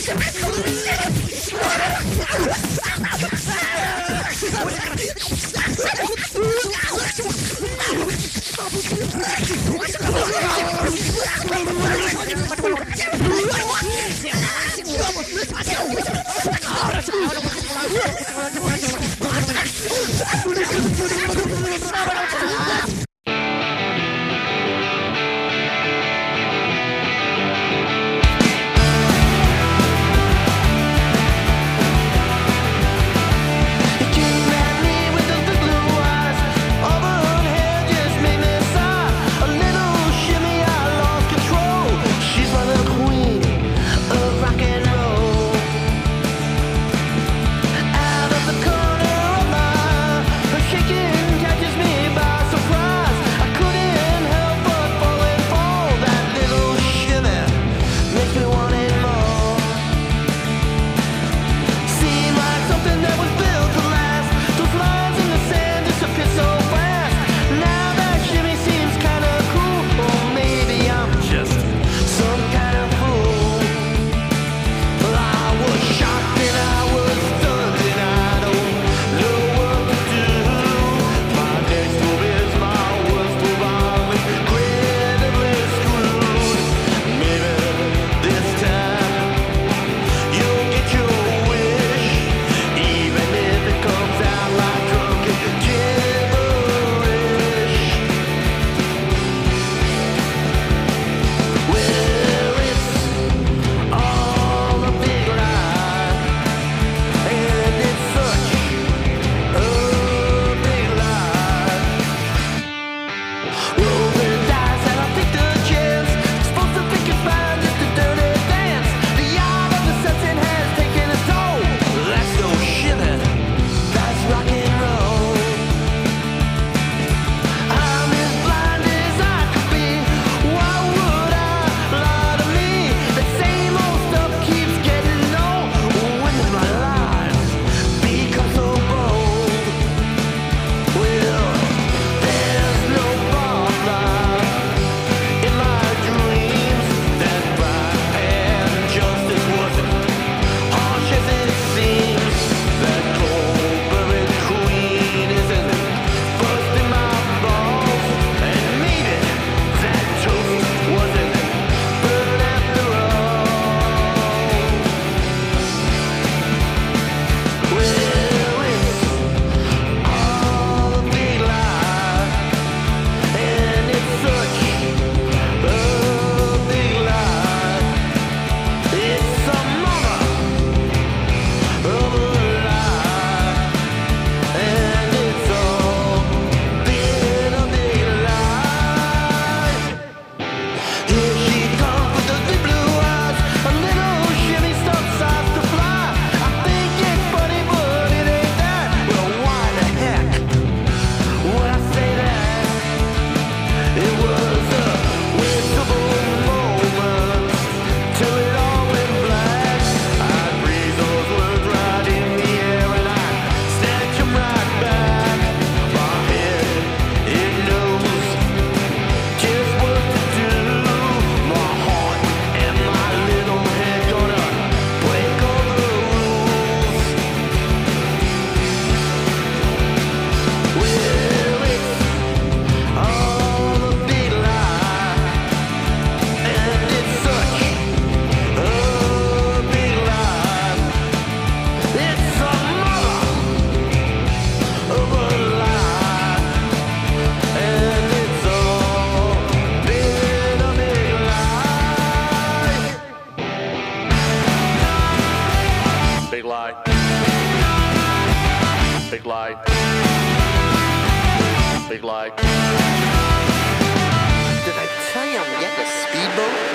Big light. Did I tell you I'm getting a speedboat?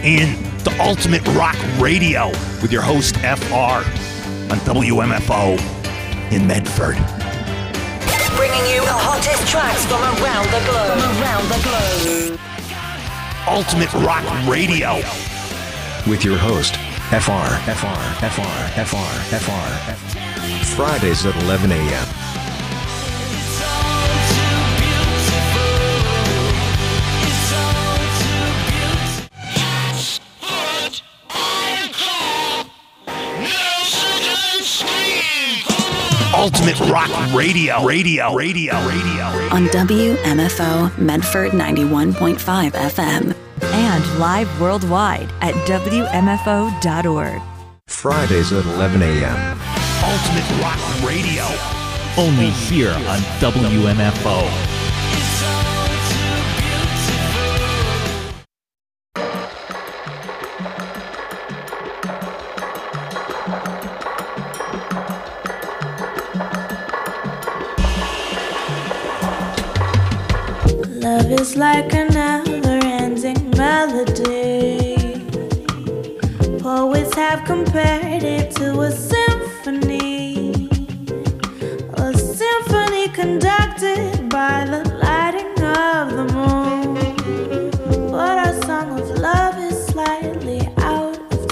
in to Ultimate Rock Radio with your host, FR, on WMFO in Medford. Bringing you the hottest tracks from around the globe. Ultimate Rock Radio with your host, FR. Fridays at 11 a.m. Ultimate Rock Radio. On WMFO Medford 91.5 FM. And live worldwide at WMFO.org. Fridays at 11 a.m. Ultimate Rock Radio. Only here on WMFO. Love is like a never-ending melody. Poets have compared it to a symphony conducted by the lighting of the moon. But our song of love is slightly out of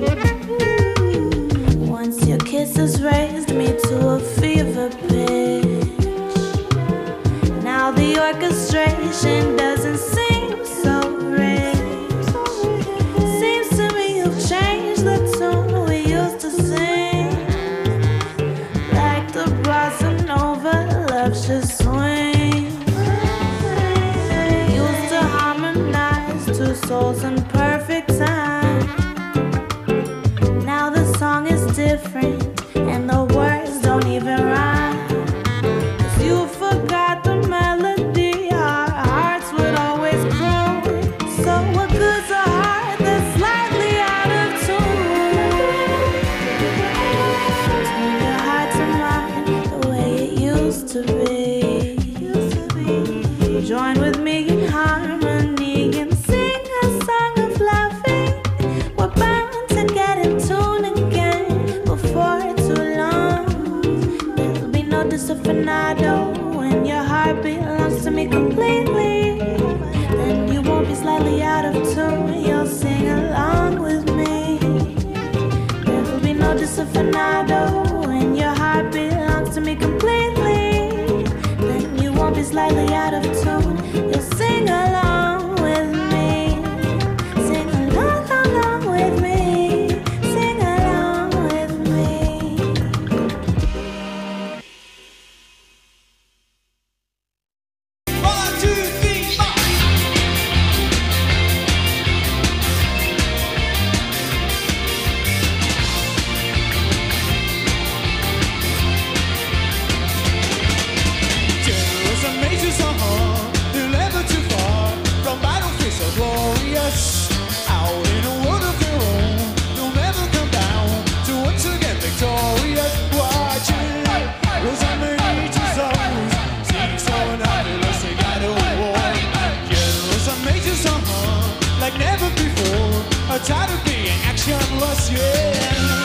tune. Once your kisses raised me to a fever pitch. Now the orchestration doesn't seem so rich. Seems to me you've changed the tune we used to sing. Like the bossa nova, love should swing. Used to harmonize two souls in perfect time. Now the song is different and the words don't even rhyme. 'Cause you forgot the melody our hearts would always croon. So what good's a heart that's slightly out of tune? Turn your heart to mine the way it used to be. Join with me in harmony and sing a song of loving. We're bound to get in tune again before too long. There'll be no disafinado when your heart belongs to me completely. Then you won't be slightly out of tune, you'll sing along with me. There'll be no disafinado when your heart belongs to me completely. Then you won't be slightly out of tune, you'll sing along with me. Sing along with me. Sing along with me. Generals and majors are hung, they're never too far from battlefields so glorious. Out in a world of their own, they'll never come down to once again victorious. Watching those and majors always seem so fabulous, they got a war. Generals and majors are hung like never before, are tired of being actionless, yeah.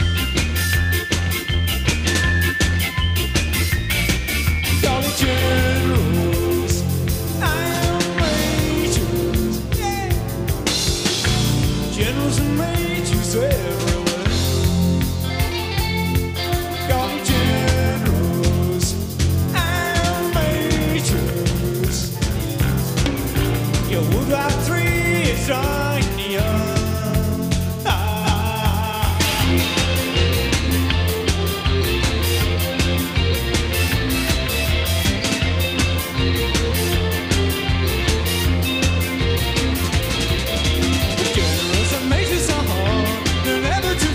Generals and majors, yeah. Generals and majors everywhere. Got generals and majors. Your World War III is drawing near. Generals and majors are hard, they're never too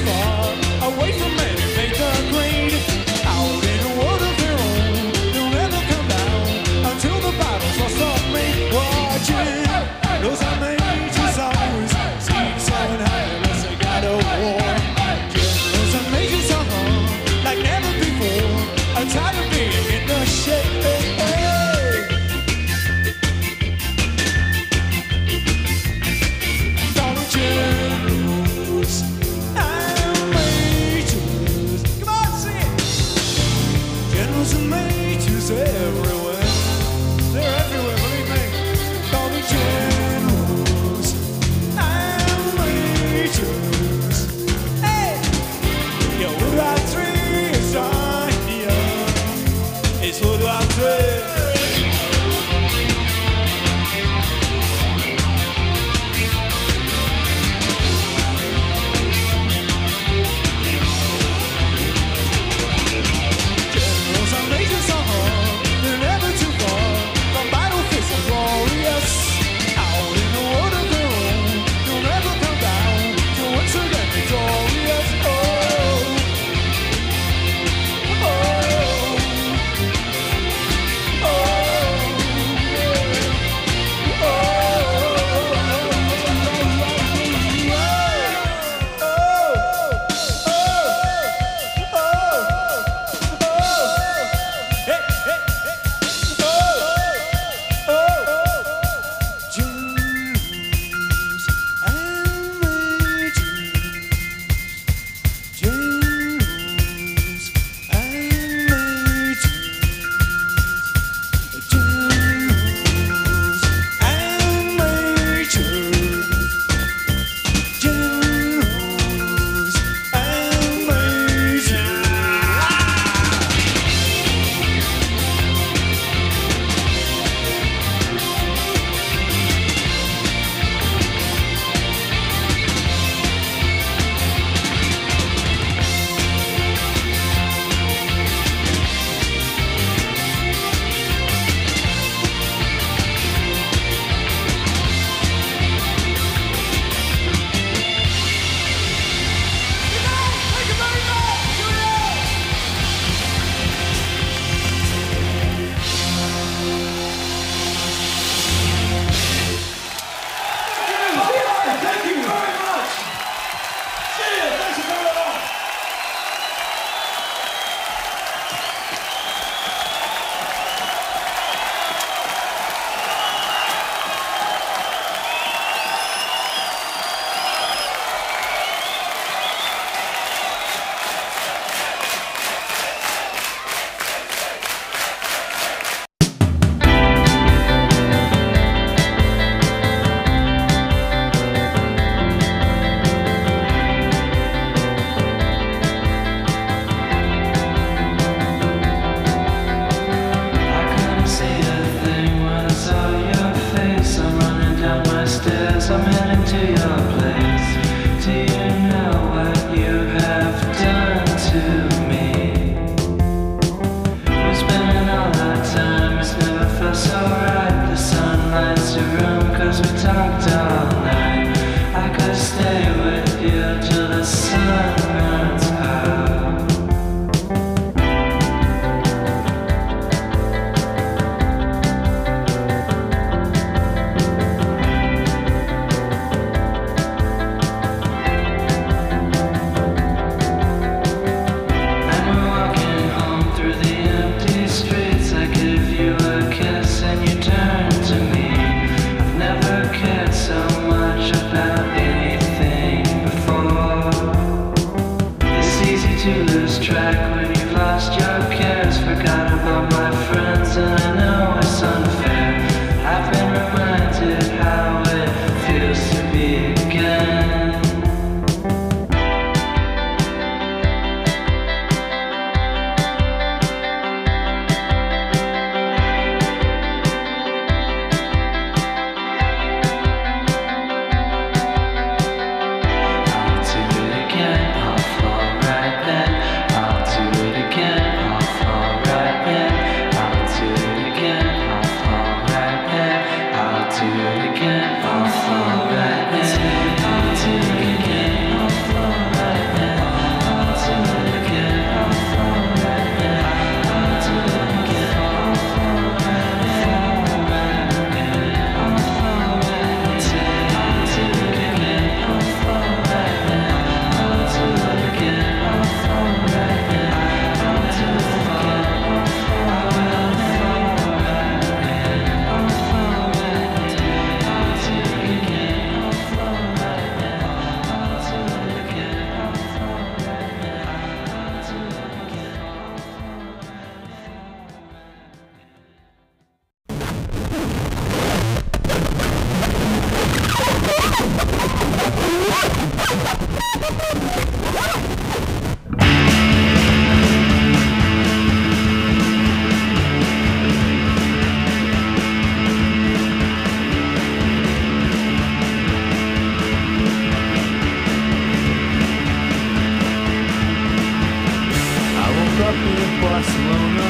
in Barcelona,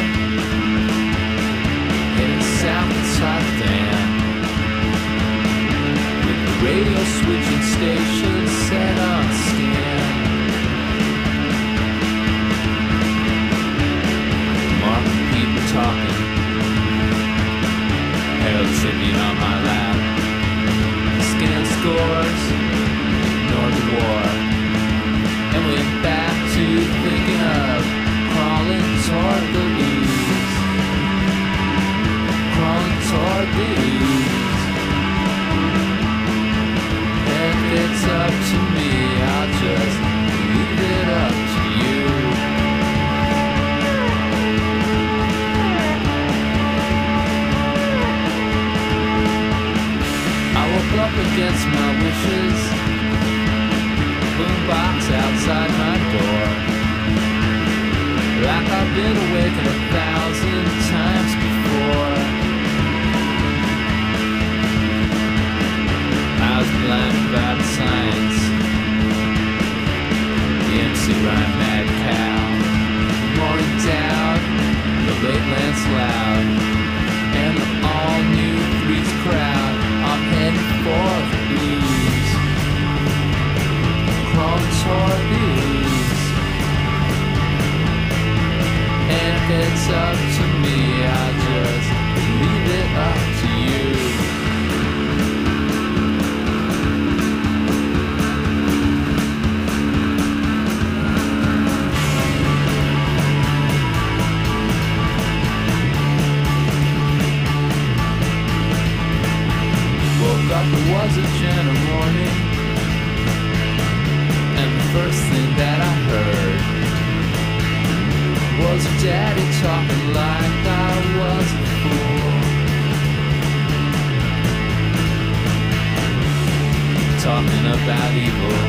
heading south inside Dan, with the radio switching station set on scan. Marking people talking, Herald Tribune on my lap. Scan scores, ignore the war, and went back to thinking of crawling toward the ooze, crawling toward the ooze. And if it's up to me, I'll just leave it up to you. I woke up against my wishes, boombox outside my door, like I've been awakened 1,000 times before. I was blind about science, the MC rhyme mad cow, morning down, the late Lance Loud, and the all-new Threes crowd. I'm heading for the blues, crawling toward the ooze. And if it's up to me, I'll just leave it up to you. Woke up, it was a gentle morning, and the first thing that I heard was Daddy talking like I was a fool, talking about evil,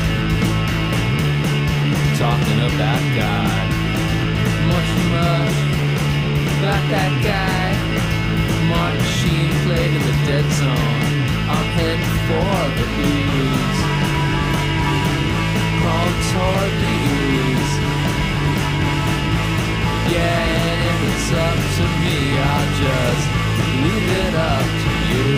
talking about God, much about that guy. Martin Sheen played in the dead zone. I'm heading for the ooze, crawling toward the ooze. Yeah, and if it's up to me, I'll just leave it up to you.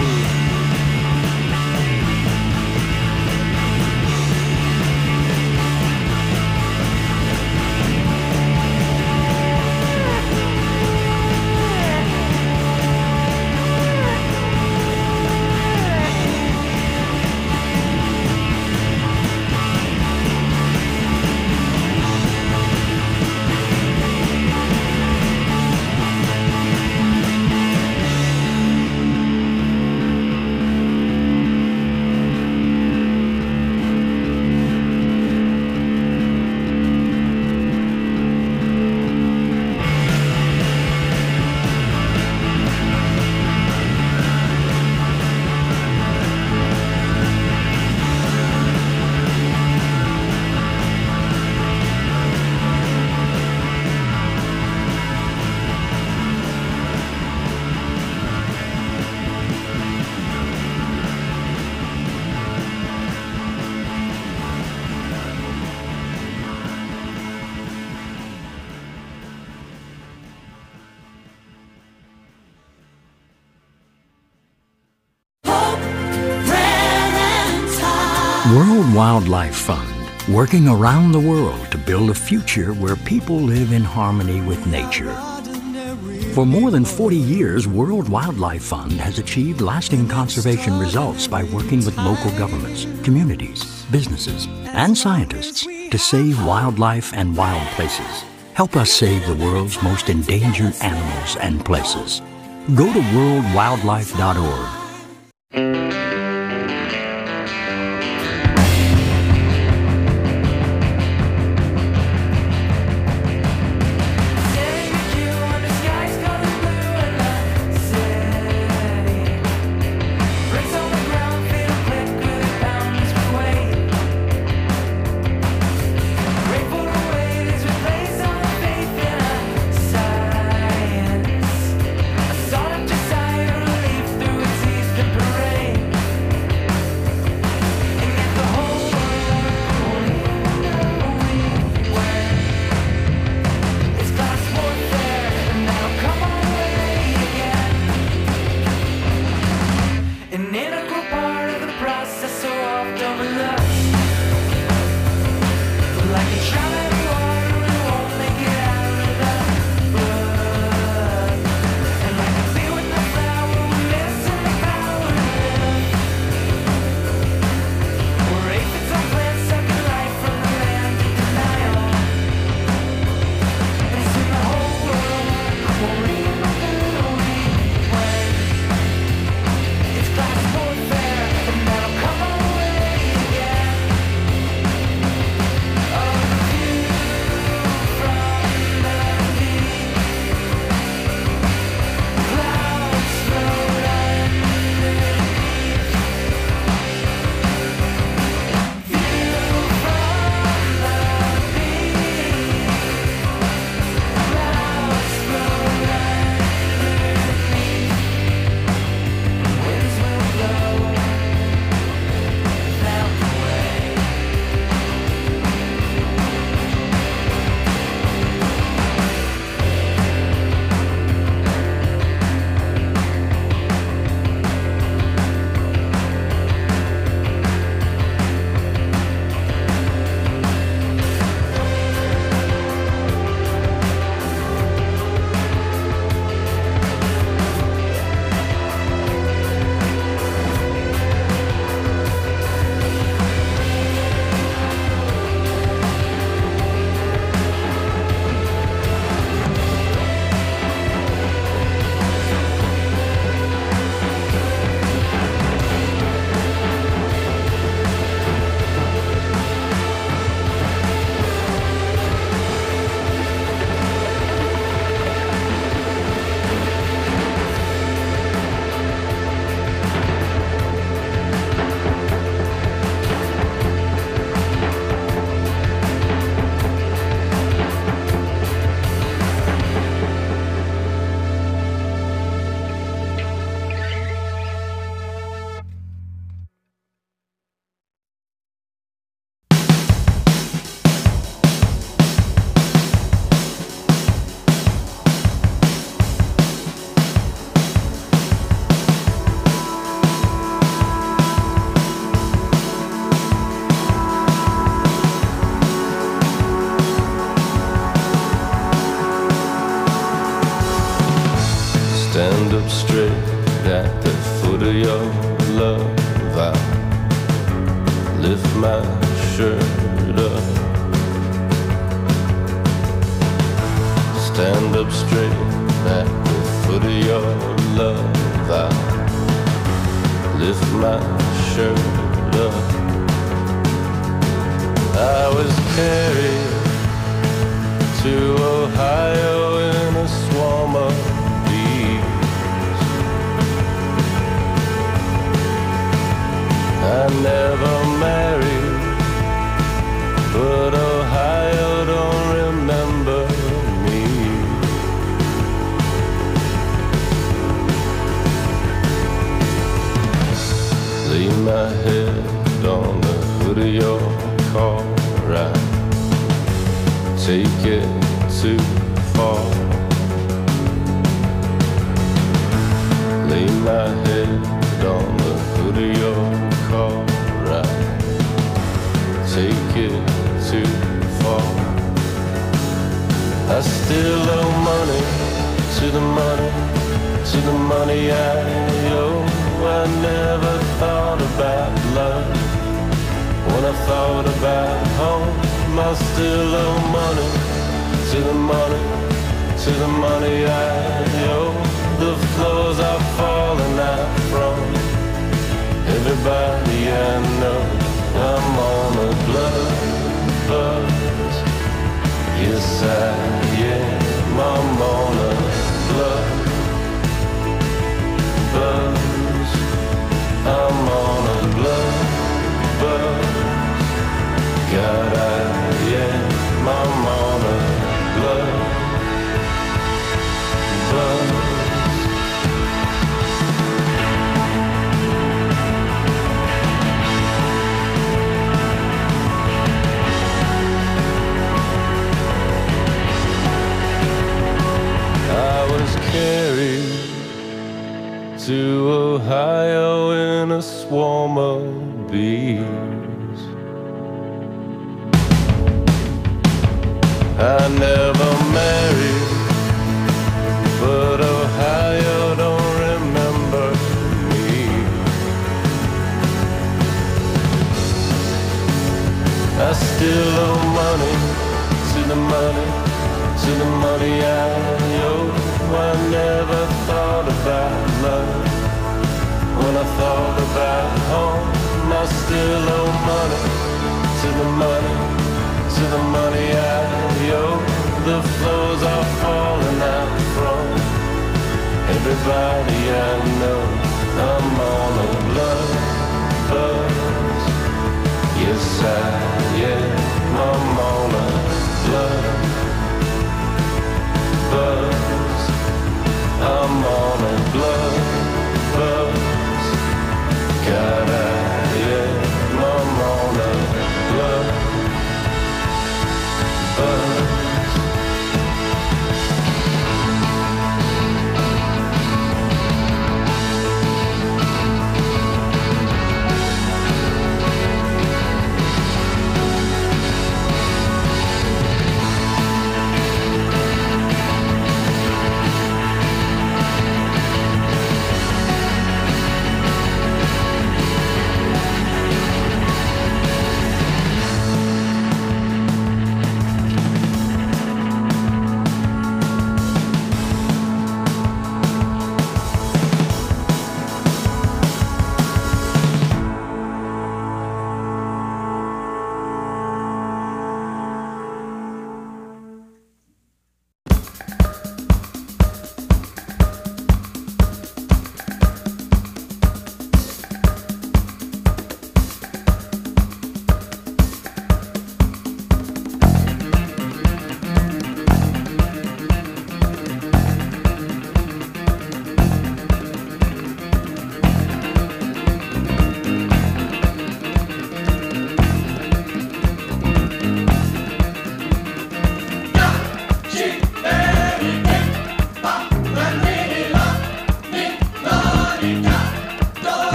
World Wildlife Fund, working around the world to build a future where people live in harmony with nature. For more than 40 years, World Wildlife Fund has achieved lasting conservation results by working with local governments, communities, businesses, and scientists to save wildlife and wild places. Help us save the world's most endangered animals and places. Go to worldwildlife.org. Parade. stand up straight at the foot of your love. I lift my shirt up. Stand up straight at the foot of your love. I lift my shirt up. I was carried to Ohio in a swarm of bees. I never married, but Ohio don't remember me. Lay my head on the hood of your car, right? Take it too far. Lay my head on the hood of your car, right? Take it too far. I still owe money to the money, to the money I owe. I never thought about love when I thought about home. I still owe money to the money, to the money I owe. The floors are falling out from everybody I know. I'm on a blood buzz. Yes, I am. I'm on a blood buzz. I'm on a blood buzz. God, I'm on a blood buzz. I was carried to Ohio in a swarm of bees. I never married, but Ohio don't remember me. I still owe money to the money, to the money I owe. I never thought about love. When I thought about home, I still owe money to the money, to the money I owe. The floors are falling out from everybody I know. I'm on a blood buzz. Yes, I am. I'm on a blood buzz. I'm on a blood buzz. God, I am. I'm on a blood buzz.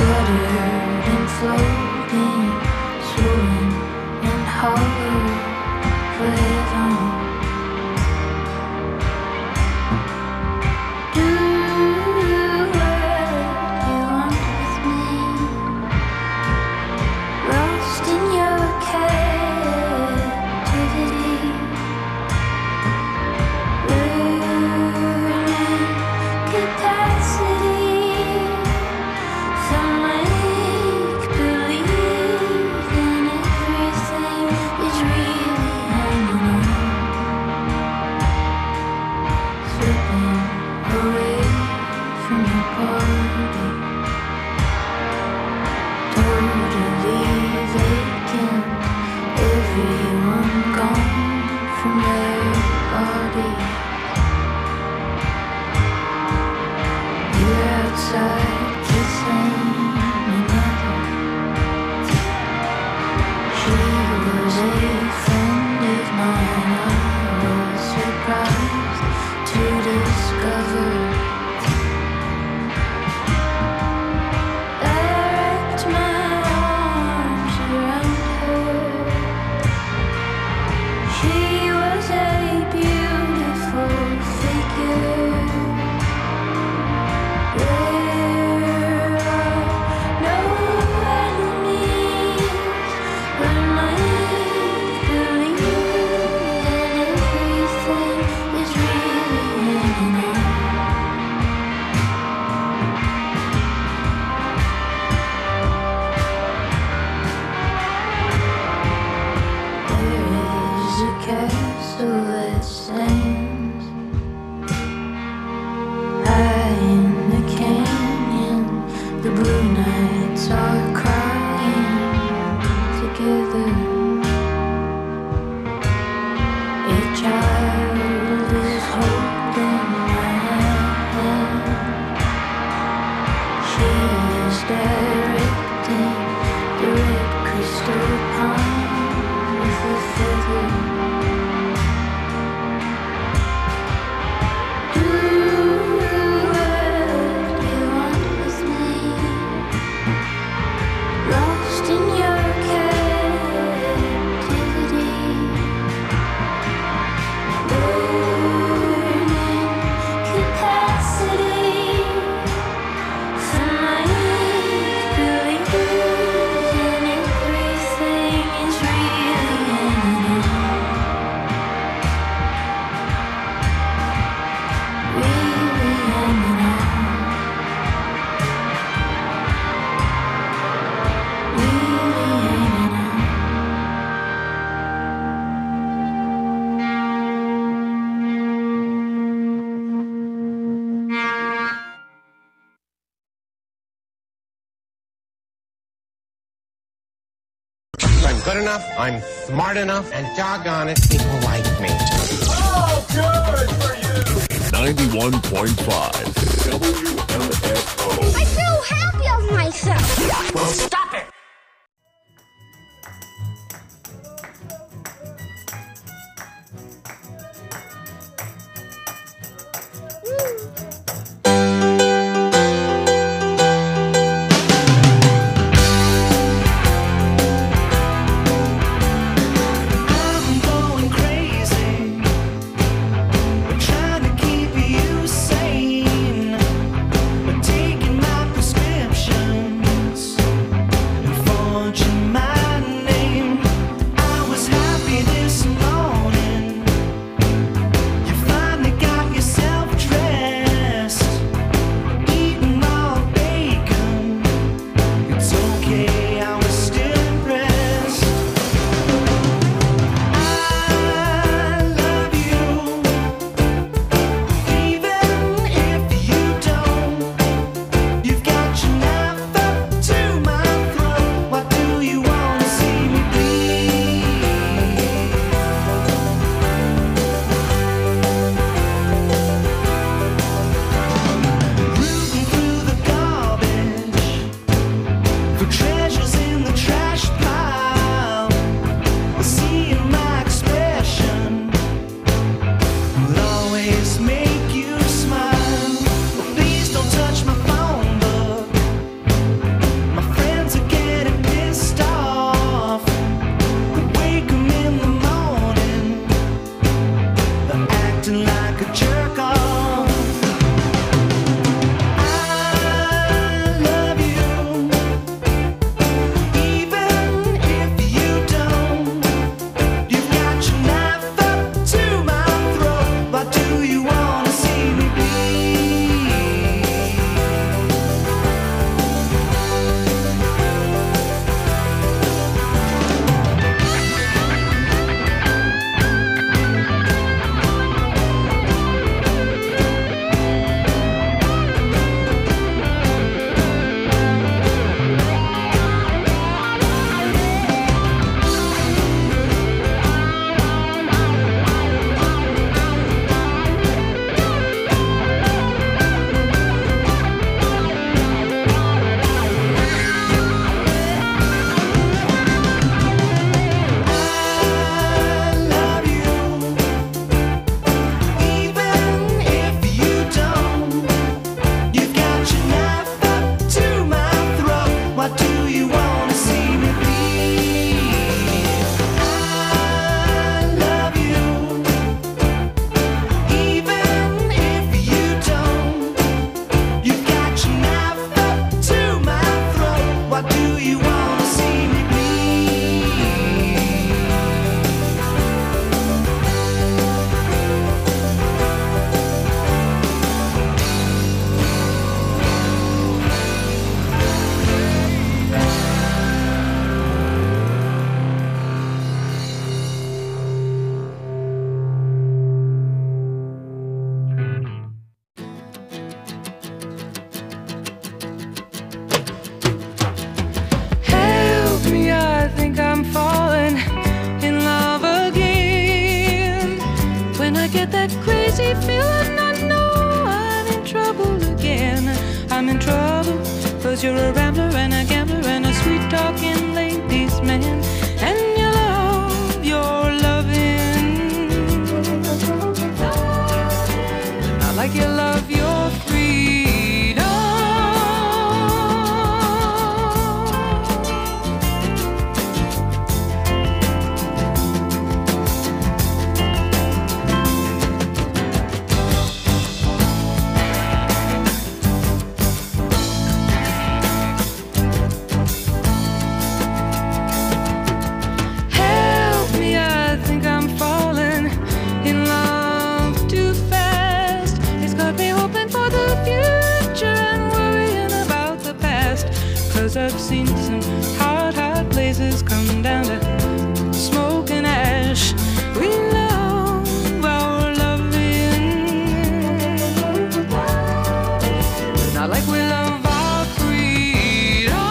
scattered and floating, swollen and hollow for heaven. Do what you want with me, lost in your captivity, learning capacity. I'm good enough, I'm smart enough, and doggone it, people like me. Oh, good for you! 91.5 WMFO. I'm so happy of myself. Well, stop it! Taking my prescription. 'cause you're a rambler and a gambler and a sweet-talking ladies' man, and you love your loving, not like you love your freedom. Help me, I think I'm falling in love too fast. It's got me hoping for the future and worrying about the past. 'Cause I've seen some hot, hot places come down to smoke and ash. We love our loving, not like we love our freedom.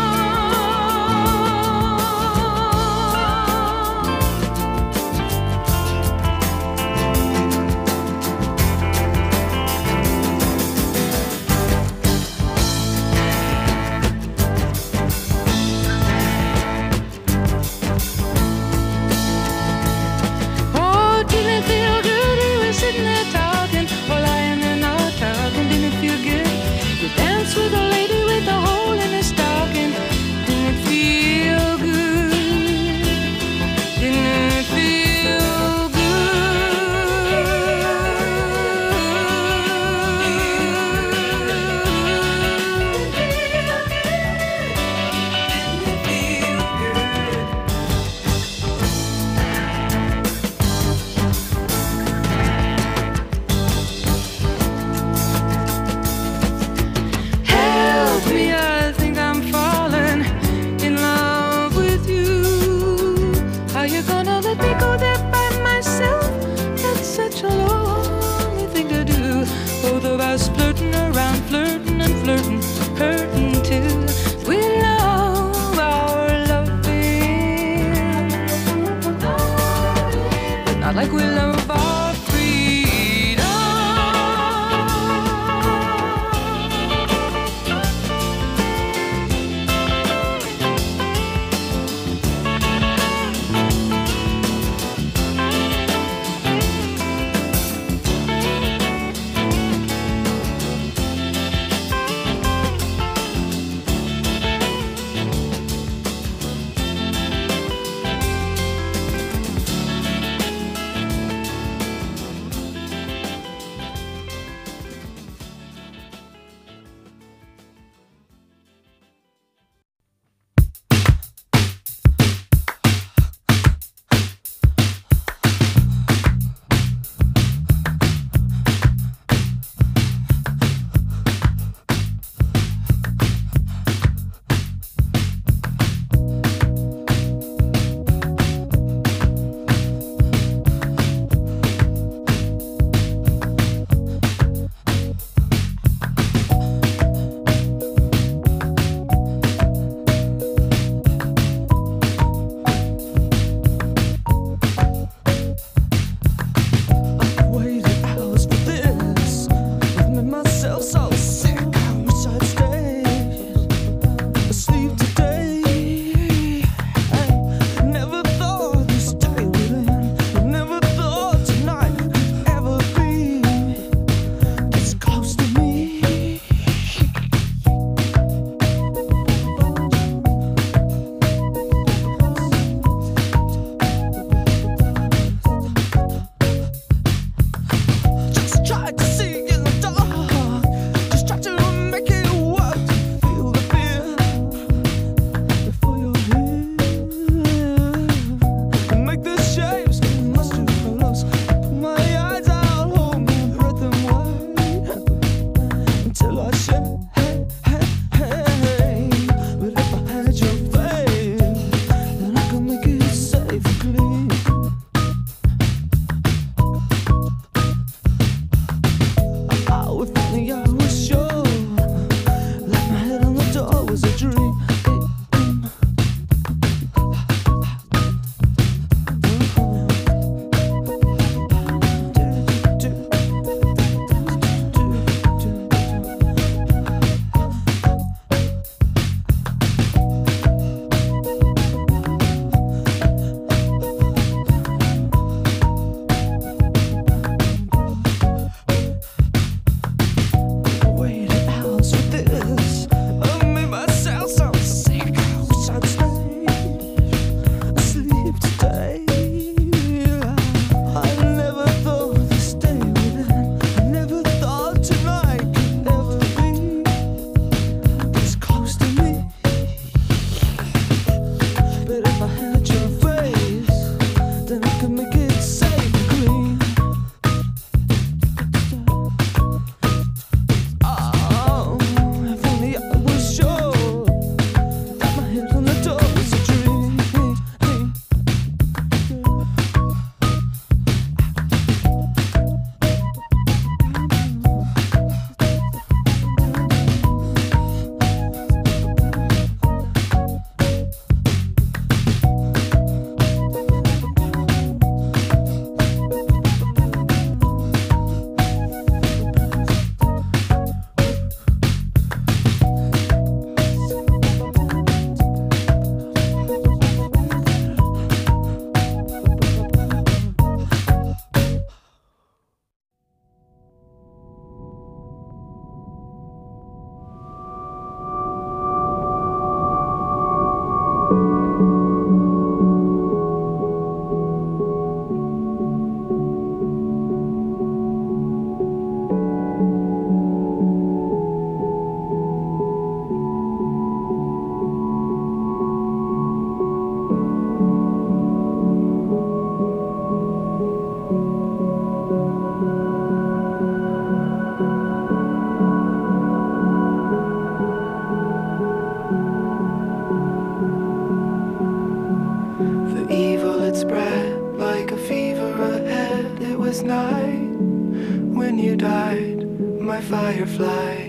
last night when you died, my firefly.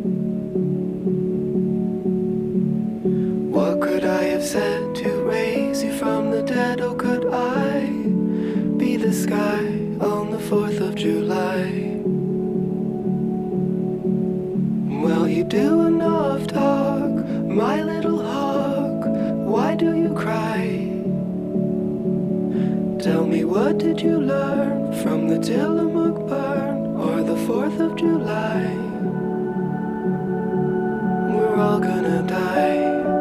What could I have said to raise you from the dead? Oh, could I be the sky on the 4th of July? Well, you do enough talk, my little hawk. Why do you cry? Tell me, what did you learn from the Tillamook burn or the 4th of July? We're all gonna die.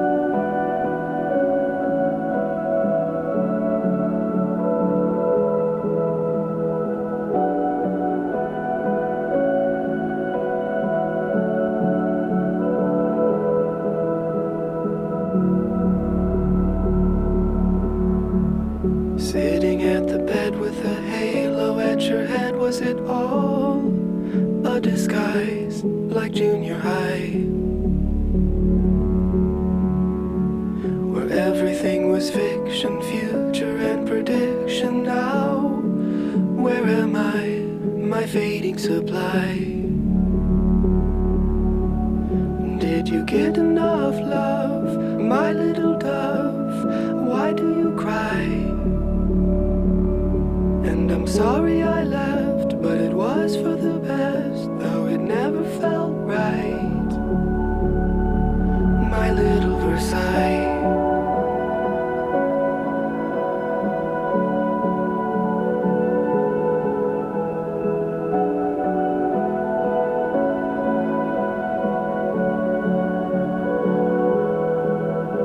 Sitting at the bed with a halo at your head, was it all a disguise like junior high? Where everything was fiction, future and prediction. Now, where am I, my fading supply? Did you get enough love, my little dove? Why do you cry? And I'm sorry I left, but it was for the best, though it never felt right. My little Versailles.